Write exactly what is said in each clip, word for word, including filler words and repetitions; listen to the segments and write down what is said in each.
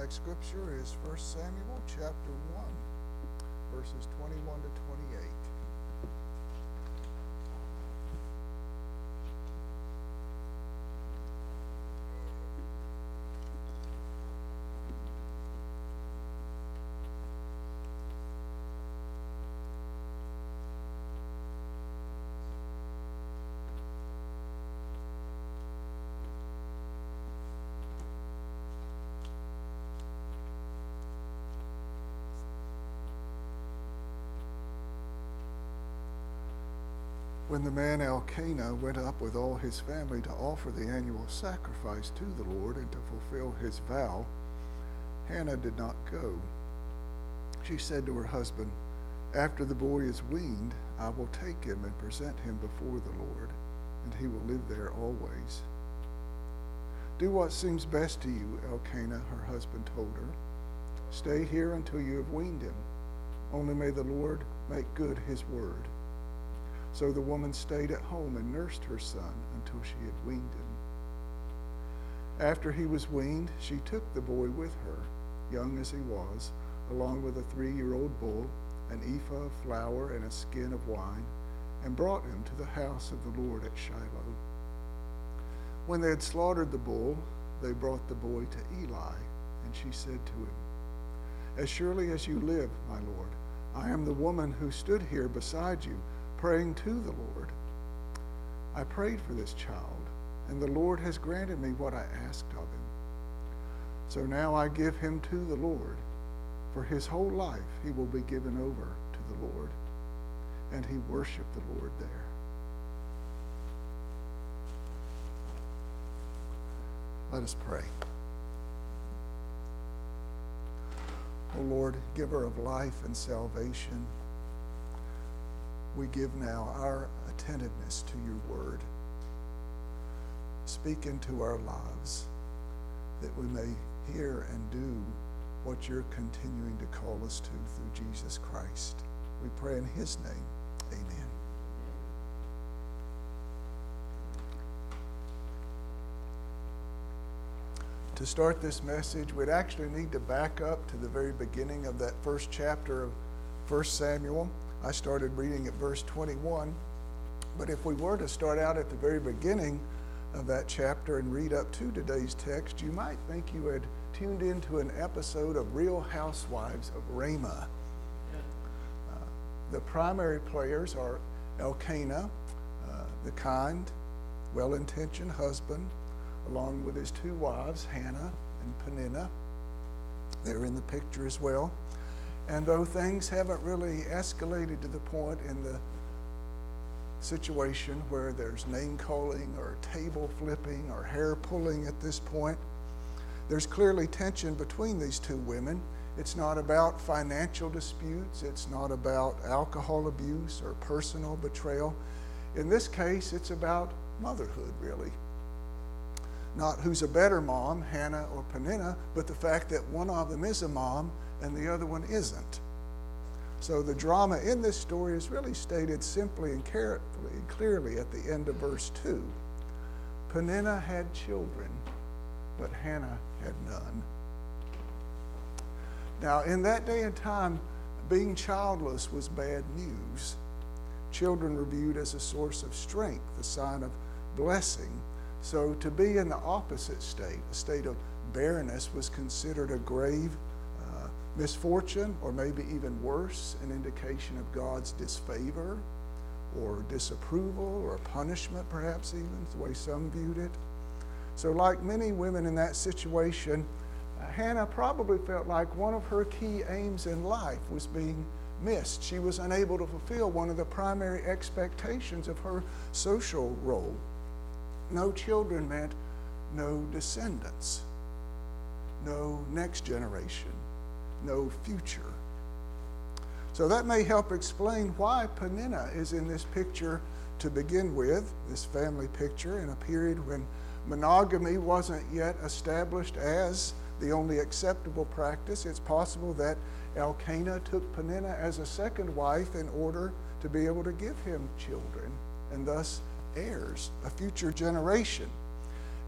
text scripture is First Samuel chapter one, verses twenty-one to twenty-eight. When the man Elkanah went up with all his family to offer the annual sacrifice to the Lord and to fulfill his vow, Hannah did not go. She said to her husband, "After the boy is weaned, I will take him and present him before the Lord, and he will live there always." "Do what seems best to you," Elkanah, her husband, told her. "Stay here until you have weaned him. Only may the Lord make good his word." So the woman stayed at home and nursed her son until she had weaned him. After he was weaned, she took the boy with her, young as he was, along with a three-year-old bull, an ephah of flour, and a skin of wine, and brought him to the house of the Lord at Shiloh. When they had slaughtered the bull, they brought the boy to Eli, and she said to him, "As surely as you live, my Lord, I am the woman who stood here beside you, praying to the Lord. I prayed for this child, and the Lord has granted me what I asked of him. So now I give him to the Lord. For his whole life he will be given over to the Lord." And he worshiped the Lord there. Let us pray. O Lord, giver of life and salvation, we give now our attentiveness to your word. Speak into our lives that we may hear and do what you're continuing to call us to through Jesus Christ. We pray in his name. Amen. To start this message, we'd actually need to back up to the very beginning of that first chapter of First Samuel. I started reading at verse twenty-one, but if we were to start out at the very beginning of that chapter and read up to today's text, you might think you had tuned into an episode of Real Housewives of Ramah. Uh, the primary players are Elkanah, uh, the kind, well-intentioned husband, along with his two wives, Hannah and Peninnah. They're in the picture as well. And though things haven't really escalated to the point in the situation where there's name calling or table flipping or hair pulling at this point, there's clearly tension between these two women. It's not about financial disputes. It's not about alcohol abuse or personal betrayal. In this case, it's about motherhood, really. Not who's a better mom, Hannah or Peninnah, but the fact that one of them is a mom and the other one isn't. So the drama in this story is really stated simply and carefully and clearly at the end of verse two. Peninnah had children, but Hannah had none. Now, in that day and time, being childless was bad news. Children were viewed as a source of strength, a sign of blessing. So to be in the opposite state, a state of barrenness, was considered a grave uh, misfortune, or maybe even worse, an indication of God's disfavor or disapproval or punishment, perhaps even, the way some viewed it. So like many women in that situation, uh, Hannah probably felt like one of her key aims in life was being missed. She was unable to fulfill one of the primary expectations of her social role. No children meant no descendants, no next generation, no future. So that may help explain why Peninnah is in this picture to begin with, this family picture, in a period when monogamy wasn't yet established as the only acceptable practice. It's possible that Elkanah took Peninnah as a second wife in order to be able to give him children and thus heirs, a future generation.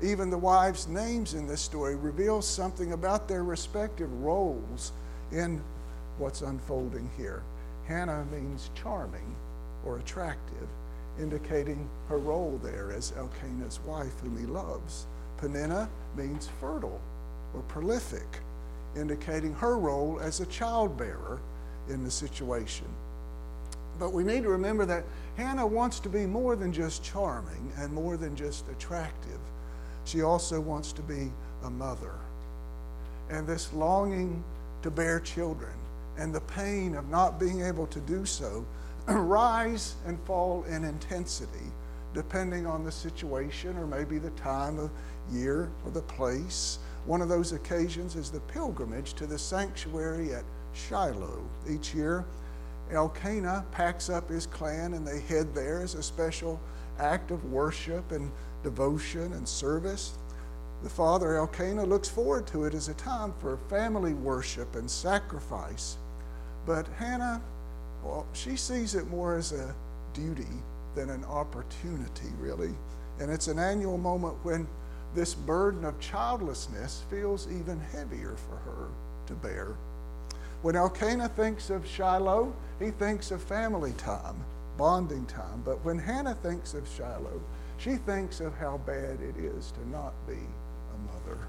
even the wives' names in this story reveal something about their respective roles in what's unfolding here. Hannah means charming or attractive, indicating her role there as Elkanah's wife whom he loves. Peninnah means fertile or prolific, indicating her role as a childbearer in the situation. But we need to remember that Hannah wants to be more than just charming and more than just attractive. She also wants to be a mother. And this longing to bear children and the pain of not being able to do so rise and fall in intensity depending on the situation or maybe the time of year or the place. One of those occasions is the pilgrimage to the sanctuary at Shiloh. Each year, Elkanah packs up his clan and they head there as a special act of worship and devotion and service. The father, Elkanah, looks forward to it as a time for family worship and sacrifice. But Hannah, well, she sees it more as a duty than an opportunity, really. And it's an annual moment when this burden of childlessness feels even heavier for her to bear. When Elkanah thinks of Shiloh, he thinks of family time, bonding time. But when Hannah thinks of Shiloh, she thinks of how bad it is to not be a mother.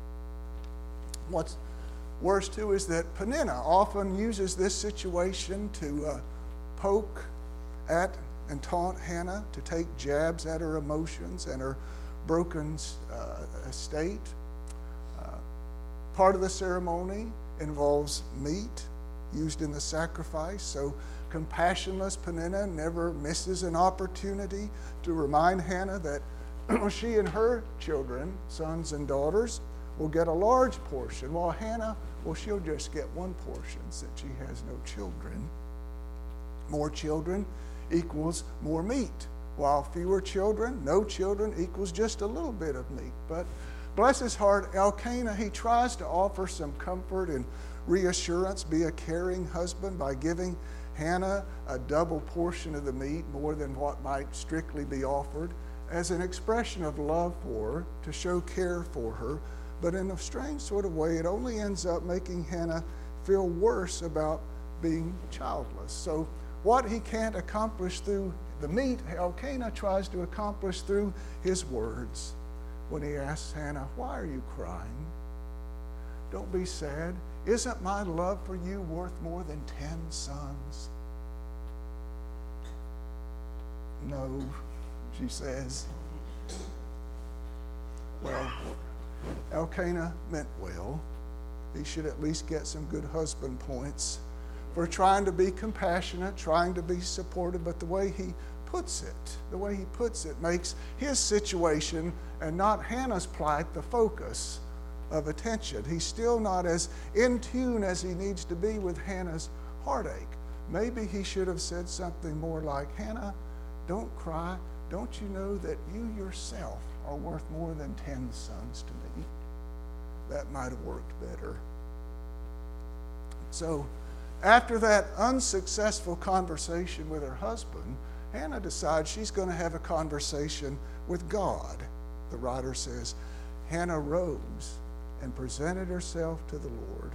What's worse, too, is that Peninnah often uses this situation to uh, poke at and taunt Hannah, to take jabs at her emotions and her broken uh, estate. Uh, part of the ceremony involves meat used in the sacrifice, so compassionless Peninnah never misses an opportunity to remind Hannah that she and her children, sons and daughters, will get a large portion, while Hannah, well, she'll just get one portion since she has no children. More children equals more meat, while fewer children, no children, equals just a little bit of meat. But bless his heart, Elkanah, he tries to offer some comfort and reassurance, be a caring husband by giving Hannah a double portion of the meat, more than what might strictly be offered, as an expression of love for her, to show care for her. But in a strange sort of way, it only ends up making Hannah feel worse about being childless. So what he can't accomplish through the meat, Elkanah tries to accomplish through his words when he asks Hannah, "Why are you crying? Don't be sad. Isn't my love for you worth more than ten sons?" "No," she says. Well, Elkanah meant well. He should at least get some good husband points for trying to be compassionate, trying to be supportive, but the way he puts it, the way he puts it makes his situation and not Hannah's plight the focus of attention. He's still not as in tune as he needs to be with Hannah's heartache. Maybe he should have said something more like, "Hannah, don't cry. Don't you know that you yourself are worth more than ten sons to me?" That might have worked better. So after that unsuccessful conversation with her husband, Hannah decides she's going to have a conversation with God. The writer says, Hannah rose and presented herself to the Lord.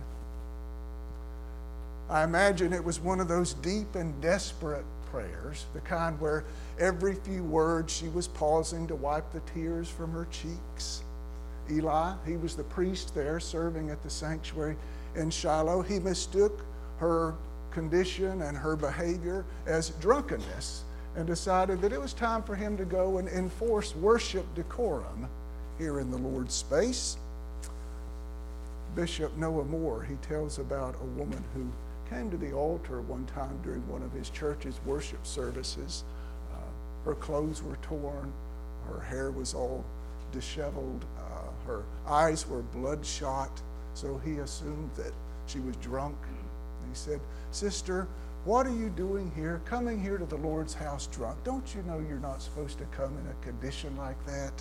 I imagine it was one of those deep and desperate prayers, the kind where every few words she was pausing to wipe the tears from her cheeks. Eli, he was the priest there serving at the sanctuary in Shiloh. He mistook her condition and her behavior as drunkenness and decided that it was time for him to go and enforce worship decorum here in the Lord's space. Bishop Noah Moore, he tells about a woman who came to the altar one time during one of his church's worship services. Uh, her clothes were torn, her hair was all disheveled, uh, her eyes were bloodshot, so he assumed that she was drunk. And he said, "Sister, what are you doing here, coming here to the Lord's house drunk? Don't you know you're not supposed to come in a condition like that?"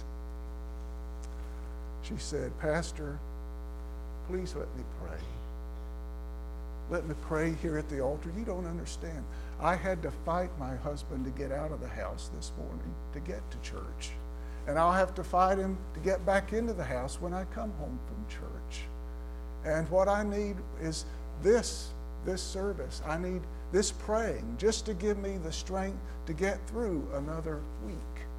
She said, "Pastor, please let me pray. Let me pray here at the altar. You don't understand. I had to fight my husband to get out of the house this morning, to get to church. and I'll have to fight him to get back into the house when I come home from church. And what I need is this, this service. I need this praying just to give me the strength to get through another week.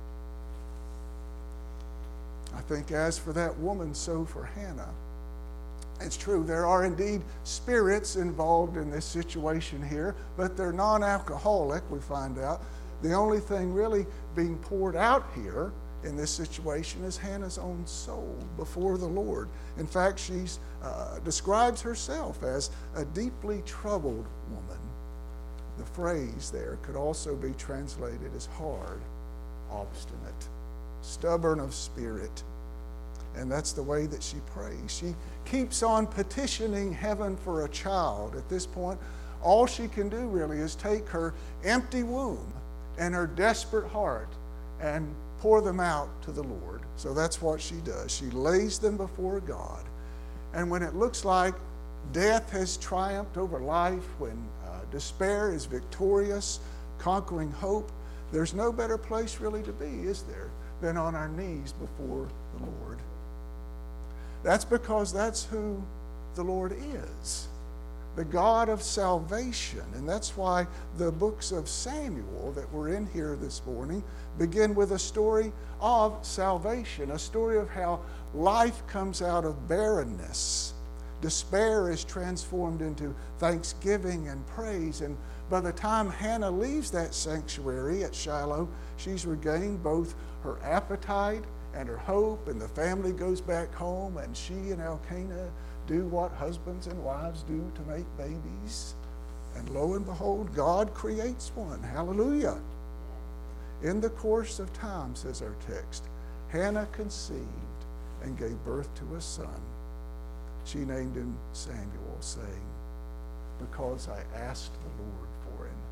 I think as for that woman, so for Hannah. It's true, there are indeed spirits involved in this situation here, but they're non-alcoholic, we find out. The only thing really being poured out here in this situation is Hannah's own soul before the Lord. In fact, she uh, describes herself as a deeply troubled woman. The phrase there could also be translated as hard, obstinate, stubborn of spirit. And that's the way that she prays. She keeps on petitioning heaven for a child. At this point, all she can do really is take her empty womb and her desperate heart and pour them out to the Lord. So that's what she does. She lays them before God. And when it looks like death has triumphed over life, when uh, despair is victorious, conquering hope, there's no better place really to be, is there, than on our knees before the Lord. That's because that's who the Lord is, the God of salvation. And that's why the books of Samuel that were in here this morning begin with a story of salvation, a story of how life comes out of barrenness. Despair is transformed into thanksgiving and praise. And by the time Hannah leaves that sanctuary at Shiloh, she's regained both her appetite and her hope, and the family goes back home, and she and Elkanah do what husbands and wives do to make babies. And lo and behold, God creates one. Hallelujah. In the course of time, says our text, Hannah conceived and gave birth to a son. She named him Samuel, saying, because I asked the Lord for him.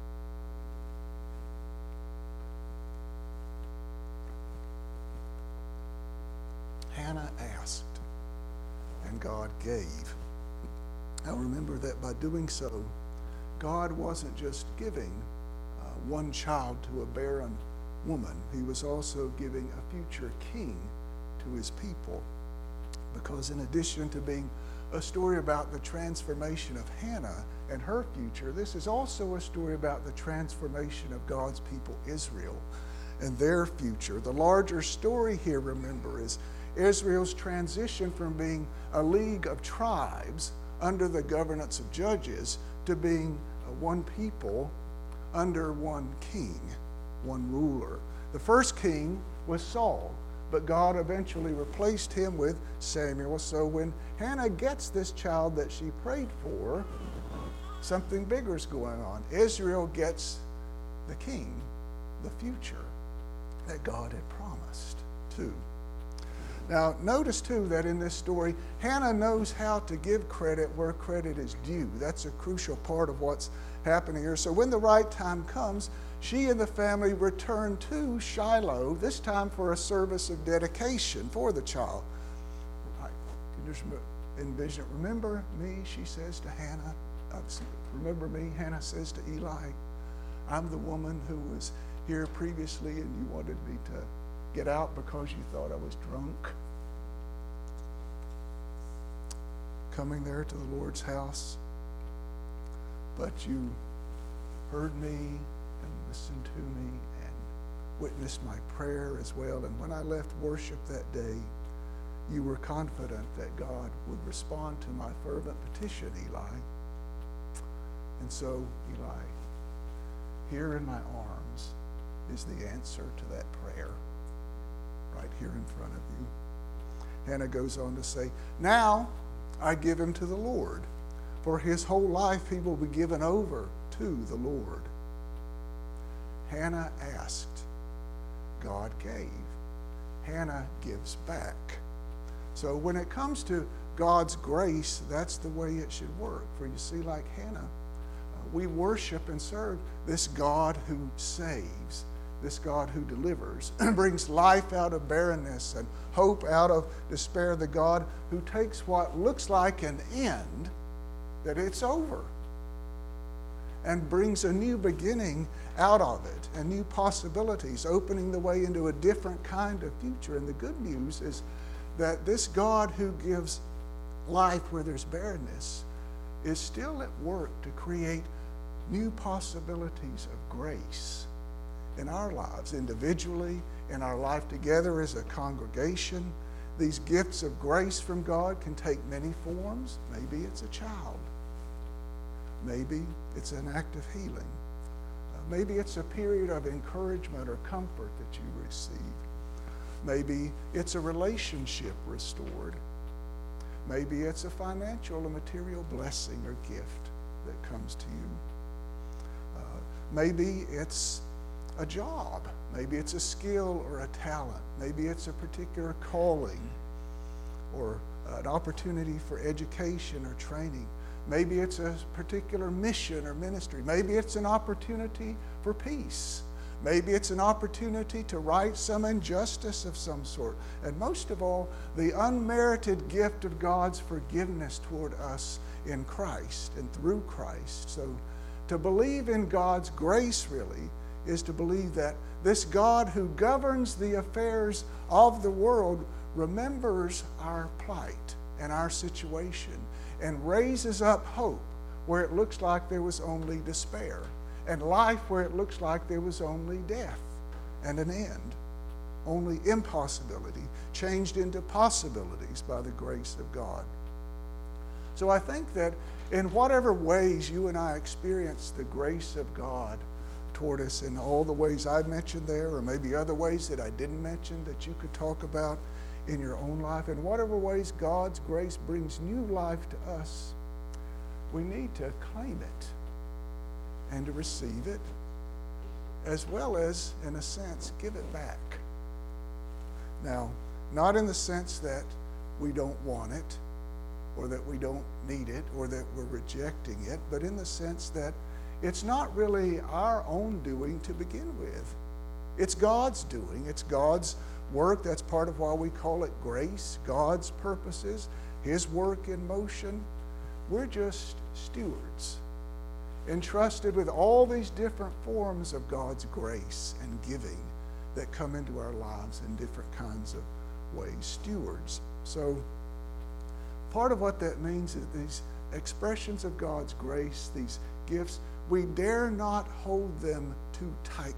Hannah asked, and God gave. Now remember that by doing so, God wasn't just giving uh, one child to a barren woman. He was also giving a future king to his people. Because in addition to being a story about the transformation of Hannah and her future, this is also a story about the transformation of God's people, Israel, and their future. The larger story here, remember, is Israel's transition from being a league of tribes under the governance of judges to being one people under one king, one ruler. The first king was Saul, but God eventually replaced him with Samuel. So when Hannah gets this child that she prayed for, something bigger is going on. Israel gets the king, the future that God had promised to. Now, notice too that in this story, Hannah knows how to give credit where credit is due. That's a crucial part of what's happening here. So when the right time comes, she and the family return to Shiloh, this time for a service of dedication for the child. Right. Can you just envision it? Remember me, she says to Hannah. Remember me, Hannah says to Eli. I'm the woman who was here previously and you wanted me to get out because you thought I was drunk. Coming there to the Lord's house. But you heard me and listened to me and witnessed my prayer as well. And when I left worship that day, you were confident that God would respond to my fervent petition, Eli. And so, Eli, here in my arms is the answer to that prayer. Right here in front of you. Hannah goes on to say, now I give him to the Lord. For his whole life he will be given over to the Lord. Hannah asked, God gave. Hannah gives back. So when it comes to God's grace, that's the way it should work. For you see, like Hannah, uh, we worship and serve this God who saves, this God who delivers, brings life out of barrenness and hope out of despair, the God who takes what looks like an end, that it's over, and brings a new beginning out of it and new possibilities, opening the way into a different kind of future. And the good news is that this God who gives life where there's barrenness is still at work to create new possibilities of grace in our lives, individually, in our life together as a congregation. These gifts of grace from God can take many forms. Maybe it's a child. Maybe it's an act of healing. Uh, maybe it's a period of encouragement or comfort that you receive. Maybe it's a relationship restored. Maybe it's a financial or material blessing or gift that comes to you. Uh, maybe it's a job. Maybe it's a skill or a talent. Maybe it's a particular calling or an opportunity for education or training. Maybe it's a particular mission or ministry. Maybe it's an opportunity for peace. Maybe it's an opportunity to right some injustice of some sort. And most of all, the unmerited gift of God's forgiveness toward us in Christ and through Christ. So to believe in God's grace really is to believe that this God who governs the affairs of the world remembers our plight and our situation and raises up hope where it looks like there was only despair, and life where it looks like there was only death and an end, only impossibility changed into possibilities by the grace of God. So I think that in whatever ways you and I experience the grace of God toward us in all the ways I've mentioned there, or maybe other ways that I didn't mention that you could talk about in your own life, in whatever ways God's grace brings new life to us, we need to claim it and to receive it, as well as, in a sense, give it back. Now, not in the sense that we don't want it, or that we don't need it, or that we're rejecting it, but in the sense that it's not really our own doing to begin with. It's God's doing. It's God's work. That's part of why we call it grace, God's purposes, His work in motion. We're just stewards, entrusted with all these different forms of God's grace and giving that come into our lives in different kinds of ways. Stewards. So part of what that means is these expressions of God's grace, these gifts, we dare not hold them too tightly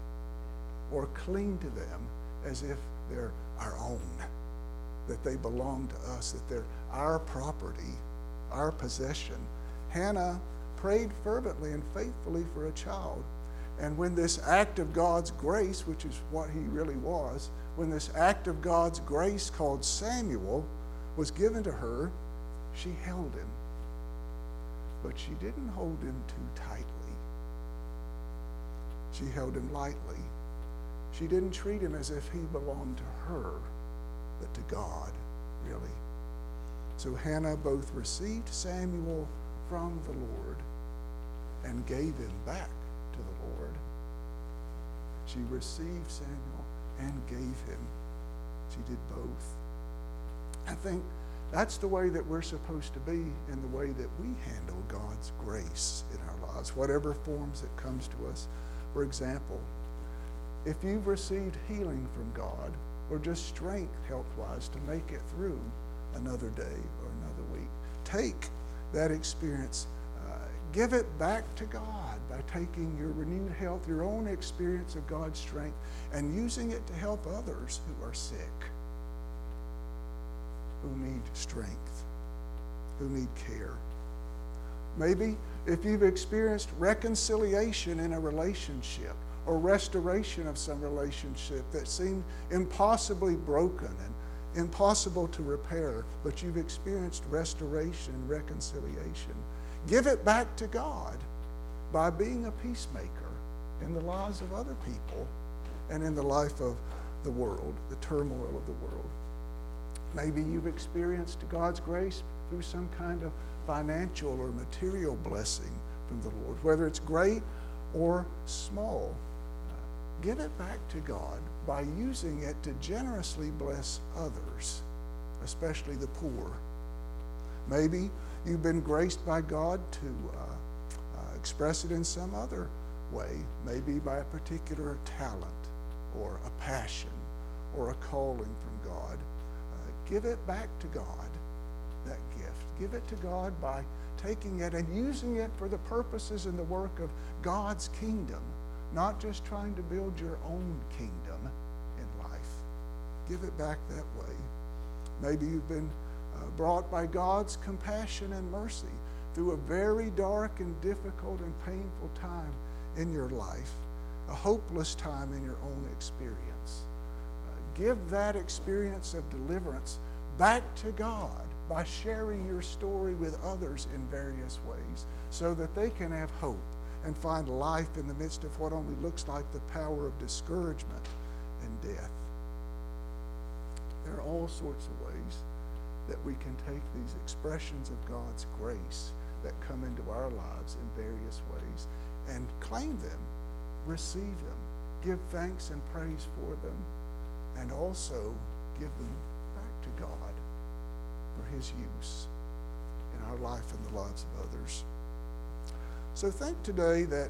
or cling to them as if they're our own, that they belong to us, that they're our property, our possession. Hannah prayed fervently and faithfully for a child. And when this act of God's grace, which is what he really was, when this act of God's grace called Samuel was given to her, she held him. But she didn't hold him too tightly. She held him lightly. She didn't treat him as if he belonged to her, but to God, really. So Hannah both received Samuel from the Lord and gave him back to the Lord. She received Samuel and gave him. She did both. I think that's the way that we're supposed to be in the way that we handle God's grace in our lives, whatever forms it comes to us. For example, if you've received healing from God or just strength health-wise to make it through another day or another week, take that experience, uh, give it back to God by taking your renewed health, your own experience of God's strength, and using it to help others who are sick, who need strength, who need care. Maybe if you've experienced reconciliation in a relationship or restoration of some relationship that seemed impossibly broken and impossible to repair, but you've experienced restoration and reconciliation, give it back to God by being a peacemaker in the lives of other people and in the life of the world, the turmoil of the world. Maybe you've experienced God's grace through some kind of financial or material blessing from the Lord, whether it's great or small. Uh, give it back to God by using it to generously bless others, especially the poor. Maybe you've been graced by God to uh, uh, express it in some other way, maybe by a particular talent or a passion or a calling from God. Uh, give it back to God, that gift. Give it to God by taking it and using it for the purposes and the work of God's kingdom, not just trying to build your own kingdom in life. Give it back that way. Maybe you've been uh, brought by God's compassion and mercy through a very dark and difficult and painful time in your life, a hopeless time in your own experience. Uh, give that experience of deliverance back to God by sharing your story with others in various ways so that they can have hope and find life in the midst of what only looks like the power of discouragement and death. There are all sorts of ways that we can take these expressions of God's grace that come into our lives in various ways and claim them, receive them, give thanks and praise for them, and also give them back to God for his use in our life and the lives of others. So think today that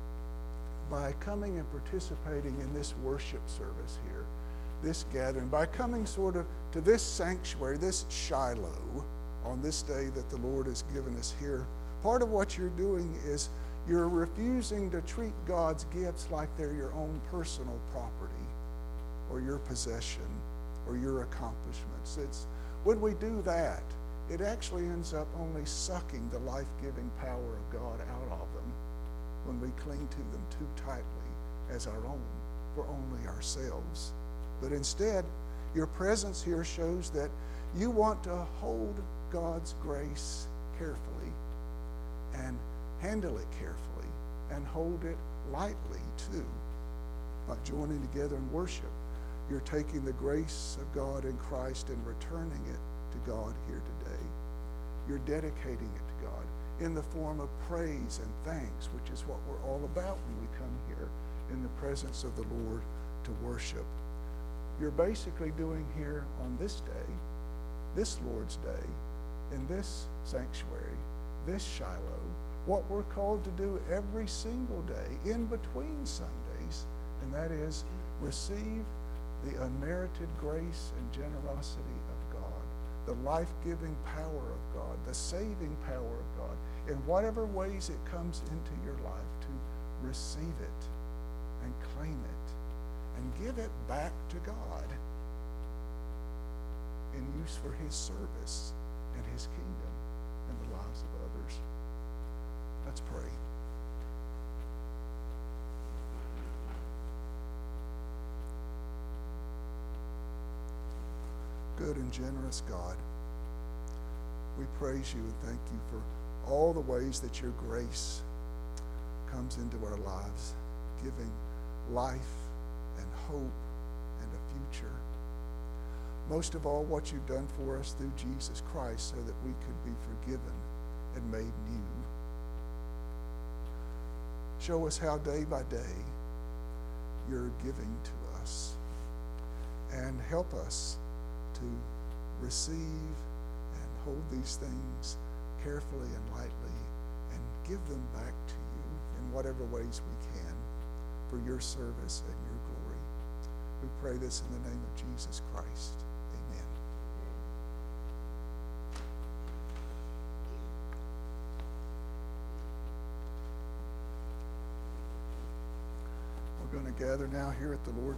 by coming and participating in this worship service here, this gathering, by coming sort of to this sanctuary, this Shiloh, on this day that the Lord has given us here, part of what you're doing is you're refusing to treat God's gifts like they're your own personal property or your possession or your accomplishments. It's when we do that, it actually ends up only sucking the life-giving power of God out of them when we cling to them too tightly as our own for only ourselves. But instead, your presence here shows that you want to hold God's grace carefully and handle it carefully and hold it lightly too. By joining together in worship, you're taking the grace of God in Christ and returning it to God here today. You're dedicating it to God in the form of praise and thanks, which is what we're all about when we come here in the presence of the Lord to worship. You're basically doing here on this day, this Lord's Day, in this sanctuary, this Shiloh, what we're called to do every single day in between Sundays, and that is receive the unmerited grace and generosity of God, the life-giving power of God, the saving power of God, in whatever ways it comes into your life, to receive it and claim it and give it back to God in use for his service and his kingdom and the lives of others. Let's pray. Good and generous God, we praise you and thank you for all the ways that your grace comes into our lives, giving life and hope and a future. Most of all, what you've done for us through Jesus Christ so that we could be forgiven and made new. Show us how day by day you're giving to us, and help us to receive and hold these things carefully and lightly and give them back to you in whatever ways we can for your service and your glory. We pray this in the name of Jesus Christ. Amen. We're going to gather now here at the Lord's